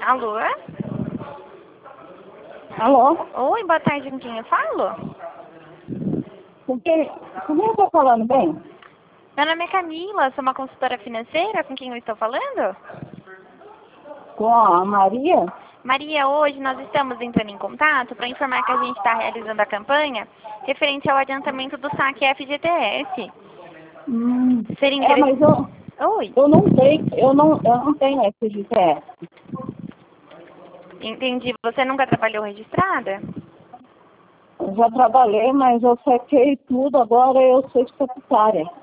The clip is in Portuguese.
Alô? Alô? Oi, boa tarde, com quem eu falo? Com quem eu tô falando bem? Meu nome é Camila, sou uma consultora financeira, com quem eu estou falando? Com a Maria? Maria, hoje nós estamos entrando em contato para informar que a gente está realizando a campanha referente ao adiantamento do saque FGTS. Seria Mas interessante... Oi, eu não tenho FGTS. entendi. Você nunca trabalhou registrada? Eu já trabalhei, mas eu saquei tudo, agora eu sou estatutária.